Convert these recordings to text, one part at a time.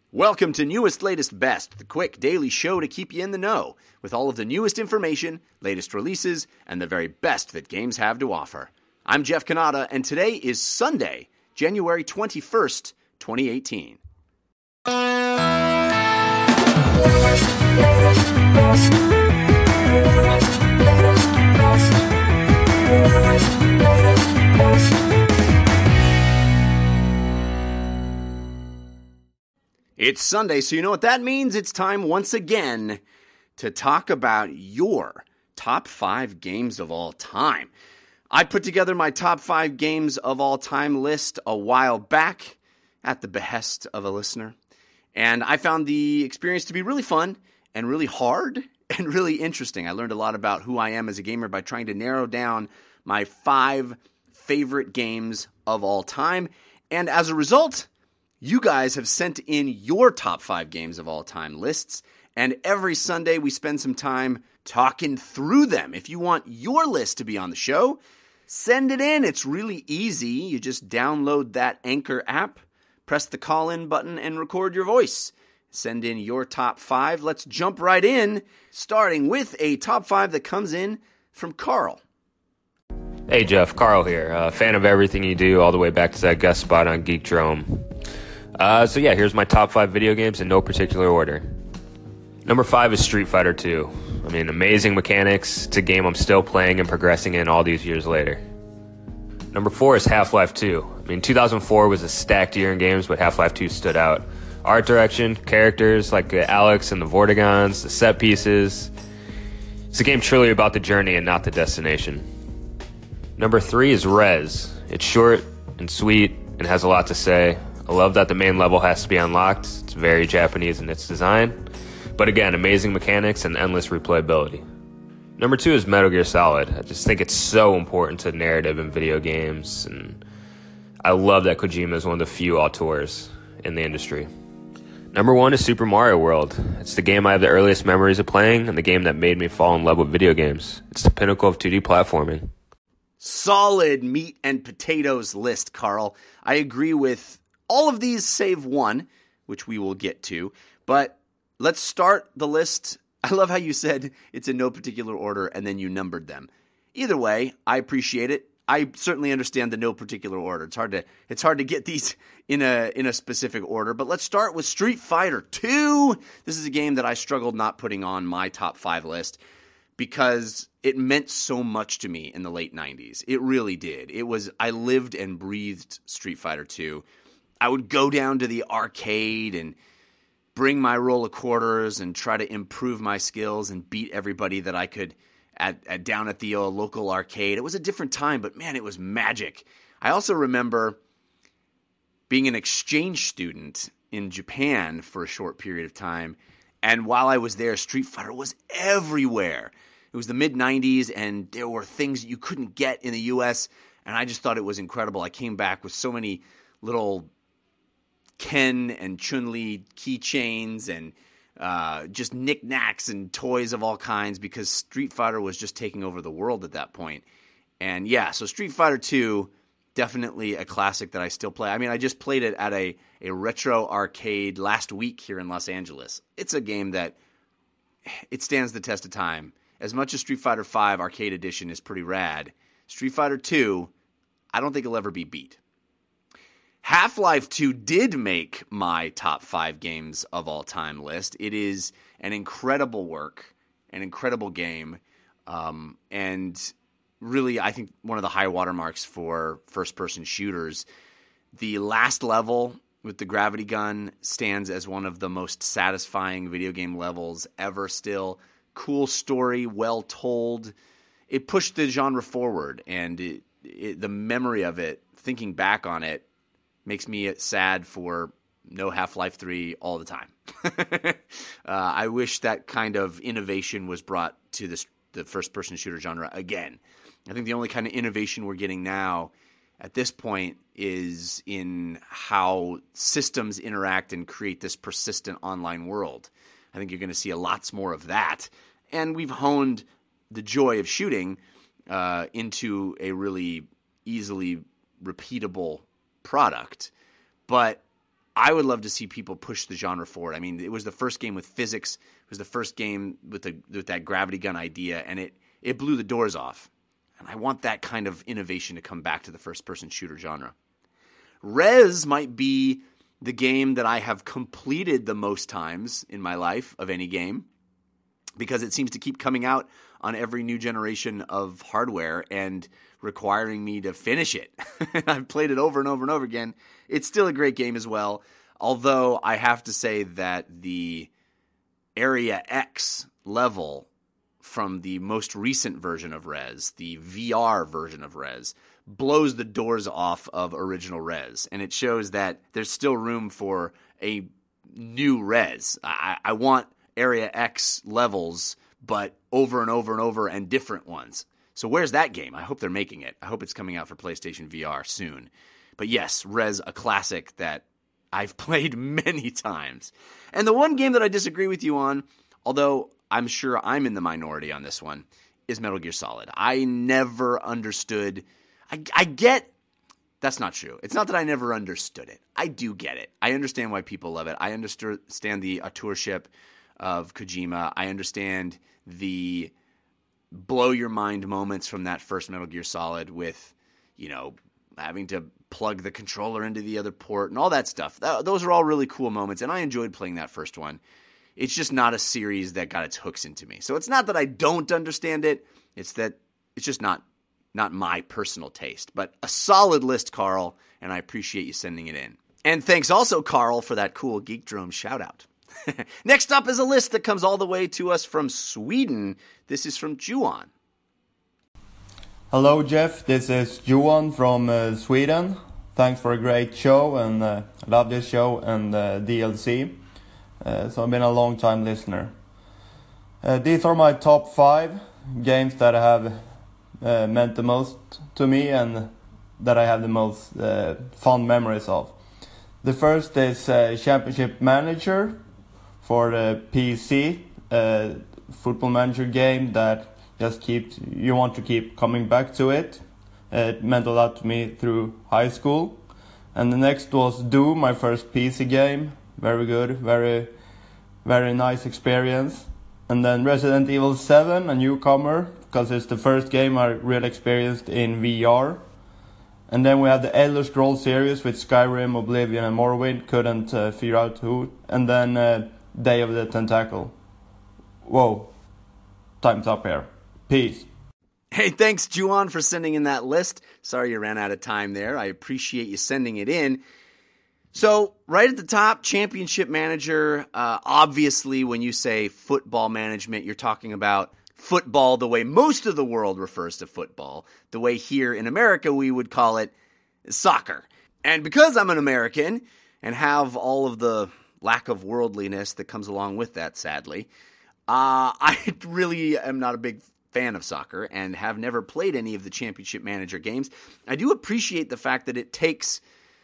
Welcome to Newest, Latest, Best, the quick daily show to keep you in the know with all of the newest information, latest releases, and the very best that games have to offer. I'm Jeff Cannata, and today is Sunday, January 21st, 2018. It's Sunday, so you know what that means. It's time once again to talk about your top 5 games of all time. I put together my top 5 games of all time list a while back at the behest of a listener, and I found the experience to be really fun and really hard and really interesting. I learned a lot about who I am as a gamer by trying to narrow down my 5 favorite games of all time, and as a result, you guys have sent in your top 5 games of all time lists, and every Sunday we spend some time talking through them. If you want your list to be on the show, send it in. It's really easy. You just download that Anchor app, press the call-in button, and record your voice. Send in your top 5. Let's jump right in, starting with a top 5 that comes in from Carl. Hey Jeff, Carl here. Fan of everything you do, all the way back to that guest spot on Geekdrome. Here's my top 5 video games in no particular order. Number 5 is Street Fighter 2. Amazing mechanics. It's a game I'm still playing and progressing in all these years later. Number 4 is Half-Life 2. 2004 was a stacked year in games, but Half-Life 2 stood out. Art direction, characters like Alex and the Vortigons, the set pieces. It's a game truly about the journey and not the destination. Number 3 is Rez. It's short and sweet and has a lot to say. I love that the main level has to be unlocked. It's very Japanese in its design. But again, amazing mechanics and endless replayability. Number 2 is Metal Gear Solid. I just think it's so important to narrative in video games. And I love that Kojima is one of the few auteurs in the industry. Number 1 is Super Mario World. It's the game I have the earliest memories of playing and the game that made me fall in love with video games. It's the pinnacle of 2D platforming. Solid meat and potatoes list, Carl. I agree with all of these save one, which we will get to. But let's start the list. I love how you said it's in no particular order and then you numbered them. Either way, I appreciate it. I certainly understand the no particular order. It's hard to get these in a specific order. But let's start with Street Fighter 2. This is a game that I struggled not putting on my top 5 list because it meant so much to me in the late 90s. It really did. I lived and breathed Street Fighter 2. I would go down to the arcade and bring my roll of quarters and try to improve my skills and beat everybody that I could down at the local arcade. It was a different time, but man, it was magic. I also remember being an exchange student in Japan for a short period of time, and while I was there, Street Fighter was everywhere. It was the mid-90s, and there were things you couldn't get in the U.S., and I just thought it was incredible. I came back with so many little Ken and Chun-Li keychains and just knickknacks and toys of all kinds because Street Fighter was just taking over the world at that point. And yeah, so Street Fighter 2, definitely a classic that I still play. I just played it at a retro arcade last week here in Los Angeles. It's a game that it stands the test of time. As much as Street Fighter 5 Arcade Edition is pretty rad, Street Fighter 2, I don't think it'll ever be beat. Half-Life 2 did make my top 5 games of all time list. It is an incredible work, an incredible game, and really I think one of the high watermarks for first-person shooters. The last level with the gravity gun stands as one of the most satisfying video game levels ever still. Cool story, well told. It pushed the genre forward, and the memory of it, thinking back on it, makes me sad for no Half-Life 3 all the time. I wish that kind of innovation was brought to the first-person shooter genre again. I think the only kind of innovation we're getting now at this point is in how systems interact and create this persistent online world. I think you're going to see lots more of that. And we've honed the joy of shooting into a really easily repeatable product. But I would love to see people push the genre forward. I mean, it was the first game with physics. It was the first game with that gravity gun idea, and it blew the doors off. And I want that kind of innovation to come back to the first-person shooter genre. Rez might be the game that I have completed the most times in my life of any game, because it seems to keep coming out on every new generation of hardware and requiring me to finish it. I've played it over and over and over again. It's still a great game as well, although I have to say that the Area X level from the most recent version of Rez, the VR version of Rez, blows the doors off of original Rez, and it shows that there's still room for a new Rez. I want Area X levels, but over and over and over, and different ones. So where's that game? I hope they're making it. I hope it's coming out for PlayStation VR soon. But yes, Rez, a classic that I've played many times. And the one game that I disagree with you on, although I'm sure I'm in the minority on this one, is Metal Gear Solid. I never understood. I get. That's not true. It's not that I never understood it. I do get it. I understand why people love it. I understand the authorship of Kojima. I understand the blow your mind moments from that first Metal Gear Solid with, having to plug the controller into the other port and all that stuff. Those are all really cool moments, and I enjoyed playing that first one. It's just not a series that got its hooks into me. So it's not that I don't understand it. It's that it's just not my personal taste. But a solid list, Carl, and I appreciate you sending it in. And thanks also, Carl, for that cool Geekdrome shout-out. Next up is a list that comes all the way to us from Sweden. This is from Juan. Hello, Jeff. This is Johan from Sweden. Thanks for a great show, and I love this show and DLC. So I've been a long time listener. These are my top 5 games that have meant the most to me and that I have the most fond memories of. The first is Championship Manager for the PC, football manager game that you want to keep coming back to it. It meant a lot to me through high school. And the next was Doom, my first PC game. Very good, very, very nice experience. And then Resident Evil 7, a newcomer, because it's the first game I really experienced in VR. And then we have the Elder Scrolls series with Skyrim, Oblivion, and Morrowind. Couldn't figure out who. And then Day of the Tentacle. Whoa, time's up here. Peace. Hey, thanks, Juan, for sending in that list. Sorry you ran out of time there. I appreciate you sending it in. So, right at the top, Championship Manager. Obviously, when you say football management, you're talking about football the way most of the world refers to football. The way here in America we would call it soccer. And because I'm an American and have all of the lack of worldliness that comes along with that, sadly, I really am not a big fan of soccer and have never played any of the Championship Manager games. I do appreciate the fact that it takes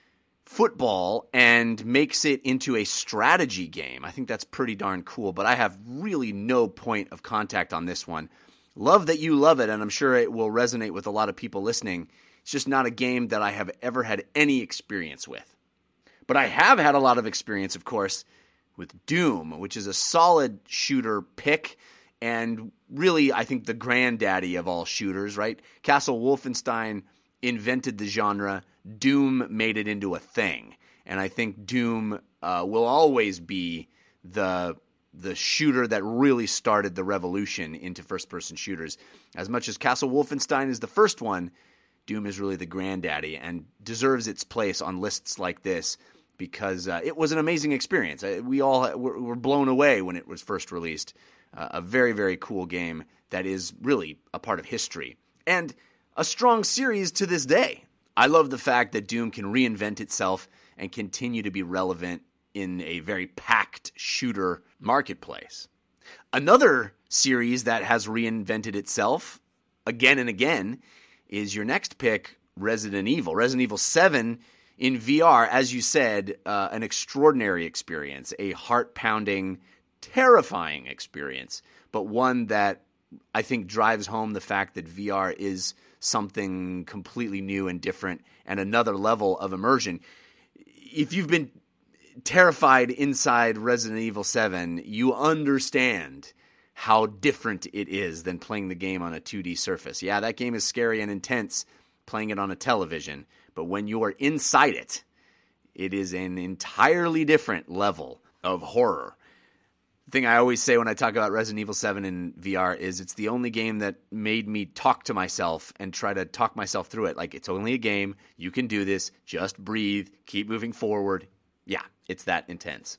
football and makes it into a strategy game. I think that's pretty darn cool, but I have really no point of contact on this one. Love that you love it, and I'm sure it will resonate with a lot of people listening. It's just not a game that I have ever had any experience with. But I have had a lot of experience, of course, with Doom, which is a solid shooter pick, and really, I think, the granddaddy of all shooters, right? Castle Wolfenstein invented the genre. Doom made it into a thing. And I think Doom will always be the shooter that really started the revolution into first-person shooters. As much as Castle Wolfenstein is the first one, Doom is really the granddaddy and deserves its place on lists like this because it was an amazing experience. We all were blown away when it was first released. A very, very cool game that is really a part of history. And a strong series to this day. I love the fact that Doom can reinvent itself and continue to be relevant in a very packed shooter marketplace. Another series that has reinvented itself again and again is your next pick, Resident Evil. Resident Evil 7 in VR, as you said, an extraordinary experience, a heart-pounding, terrifying experience, but one that I think drives home the fact that VR is something completely new and different and another level of immersion. If you've been terrified inside Resident Evil 7, you understand how different it is than playing the game on a 2D surface. Yeah, that game is scary and intense playing it on a television, but when you are inside it, it is an entirely different level of horror. The thing I always say when I talk about Resident Evil 7 in VR is it's the only game that made me talk to myself and try to talk myself through it. Like, it's only a game. You can do this. Just breathe. Keep moving forward. Yeah, it's that intense.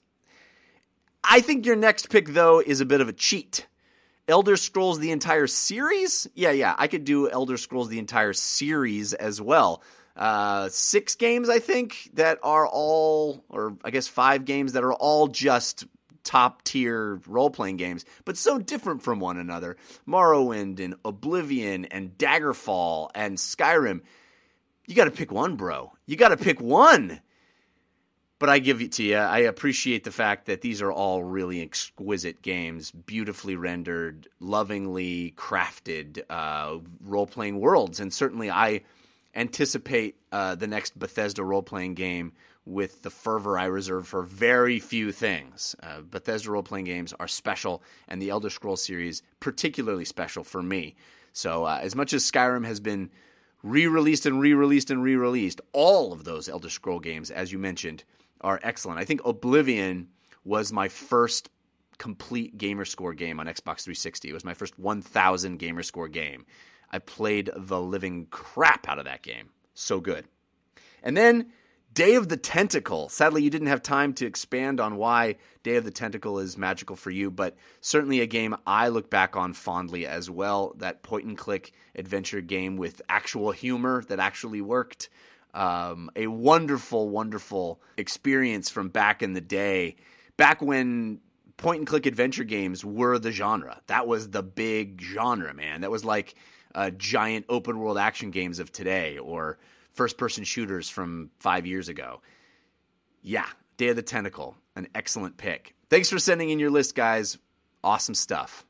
I think your next pick, though, is a bit of a cheat. Elder Scrolls the entire series? Yeah, I could do Elder Scrolls the entire series as well. 6 games, I think, that are all, or I guess 5 games that are all just top-tier role-playing games, but so different from one another. Morrowind and Oblivion and Daggerfall and Skyrim. You got to pick one, bro. You got to pick one. But I give it to you. I appreciate the fact that these are all really exquisite games, beautifully rendered, lovingly crafted role-playing worlds. And certainly I anticipate the next Bethesda role-playing game with the fervor I reserve for very few things. Bethesda role-playing games are special, and the Elder Scrolls series particularly special for me. So as much as Skyrim has been re-released and re-released and re-released, all of those Elder Scroll games, as you mentioned, are excellent. I think Oblivion was my first complete Gamerscore game on Xbox 360. It was my first 1,000 Gamerscore game. I played the living crap out of that game. So good. And then Day of the Tentacle. Sadly, you didn't have time to expand on why Day of the Tentacle is magical for you, but certainly a game I look back on fondly as well. That point-and-click adventure game with actual humor that actually worked. A wonderful, wonderful experience from back in the day, back when point-and-click adventure games were the genre. That was the big genre, man. That was like giant open-world action games of today, or first-person shooters from 5 years ago. Yeah, Day of the Tentacle, an excellent pick. Thanks for sending in your list, guys. Awesome stuff.